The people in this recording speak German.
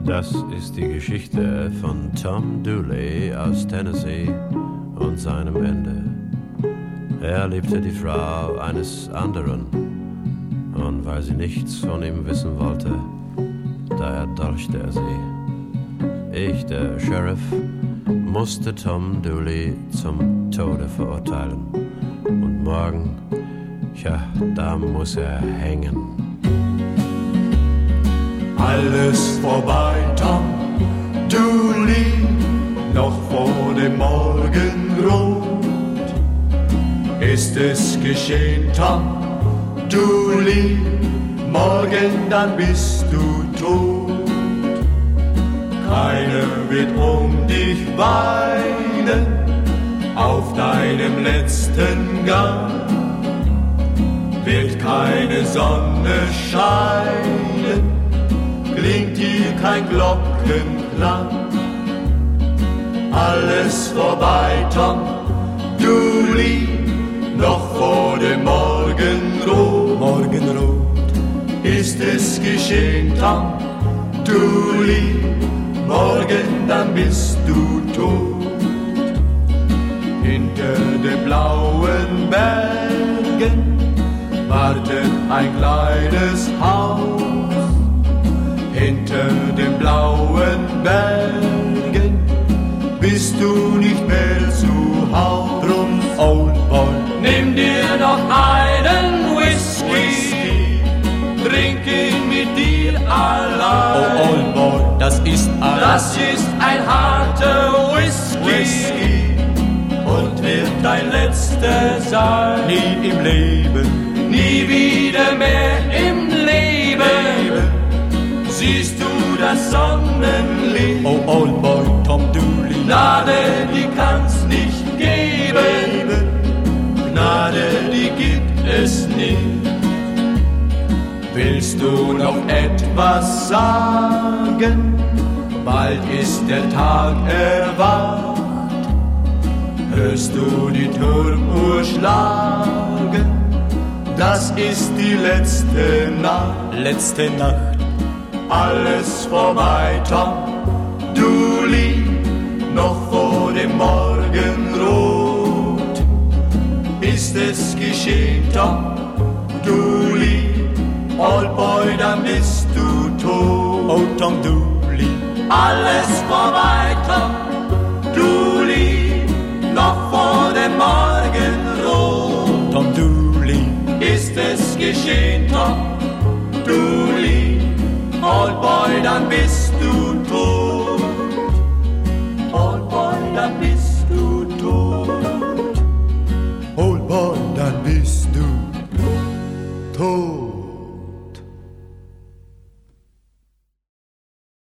Das ist die Geschichte von Tom Dooley aus Tennessee und seinem Ende. Er liebte die Frau eines anderen, und weil sie nichts von ihm wissen wollte, da erdolchte er sie. Ich, der Sheriff, musste Tom Dooley zum Tode verurteilen. Und morgen, da muss er hängen. Alles vorbei, Tom Dooley, noch vor dem Morgenrot. Ist es geschehen, Tom Dooley, morgen dann bist du tot. Keiner wird um dich weinen, auf deinem letzten Gang wird keine Sonne scheinen, klingt hier kein Glockenklang. Alles vorbei, Tom Dooley, noch vor dem Morgenrot. Morgenrot ist es geschehen, Tom Dooley, morgen dann bist du tot. Hinter den blauen Bergen wartet ein kleines Haus. Hinter den blauen Bergen bist du nicht mehr zu Haus. Drum, Old Boy, nimm dir noch einen Whisky, trink ihn mit dir allein. Oh, Old Boy, das ist ein harter Whisky und wird dein letzter sein. nie im Leben, Nie wieder mehr im Leben siehst du das Sonnenlicht. oh, Old Boy, Tom Dooley. Gnade, die kann's nicht geben, Gnade, die gibt es nicht. Willst du noch etwas sagen? Bald ist der Tag erwacht. Hörst du die Turmuhr schlagen? Das ist die letzte Nacht. Letzte Nacht, Alles vorbei, Tom Dooley, noch vor dem Morgenrot. Ist es geschehen, Tom Dooley, Old Boy, dann bist du tot. oh, Tom Dooley. Alles vorbei, Tom Dooley, noch vor dem Morgenrot. Tom Dooley. Ist es geschehen, Tom Dooley, Old Boy, dann bist du tot. Old Boy, dann bist du tot. Old Boy, dann bist du tot.